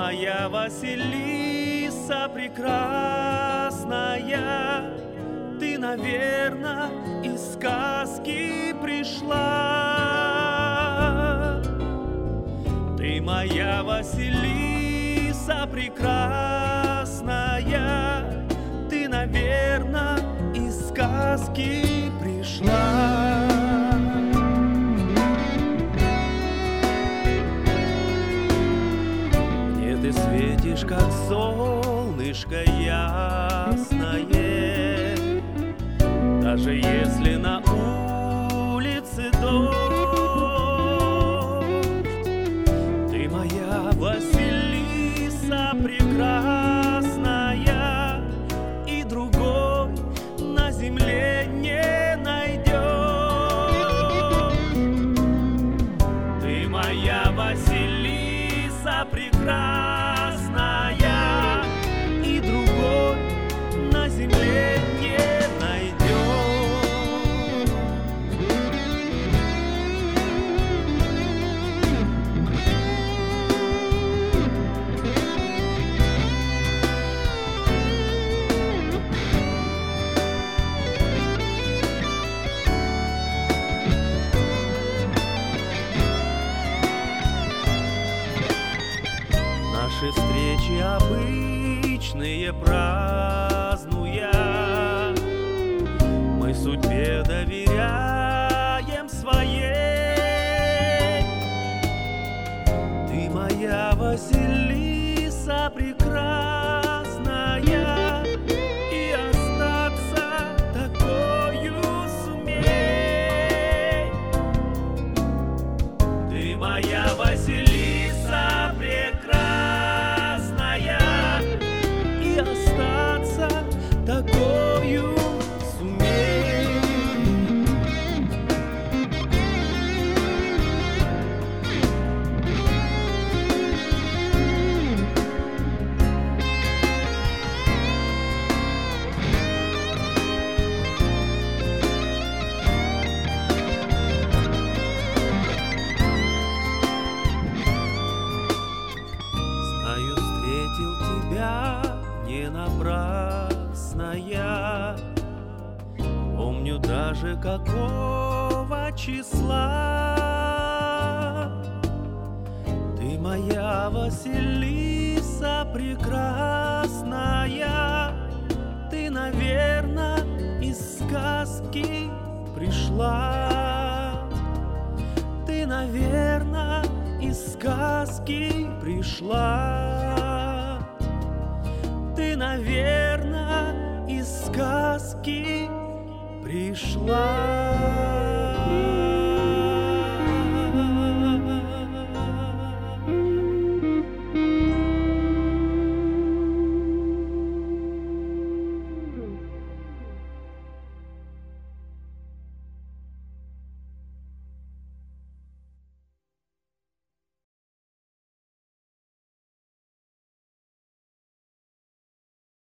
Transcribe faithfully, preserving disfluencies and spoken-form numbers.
моя Василиса прекрасная, ты, наверно, из сказки пришла. Ты моя Василиса прекрасная, ты, наверно, из сказки пришла. Мне ты светишь, как солнышко ясное, даже если на улице дождь. Ты моя Василиса прекрасная, и другой на земле не найдешь. Ты моя Василиса прекрасная, и другой на земле не найдешь. Наши встречи обычные празднуя, мы судьбе доверяем своей. Ты моя Василиса прекрасная, и остаться такою сумей. Ты моя Василиса прекрасная, и остаться такою сумей. Знаю, встретил тебя не напрасно я, помню даже какого числа. Ты моя Василиса прекрасная, ты, наверно, из сказки пришла. Ты, наверно, из сказки пришла. Ты, наверно, из сказки пришла.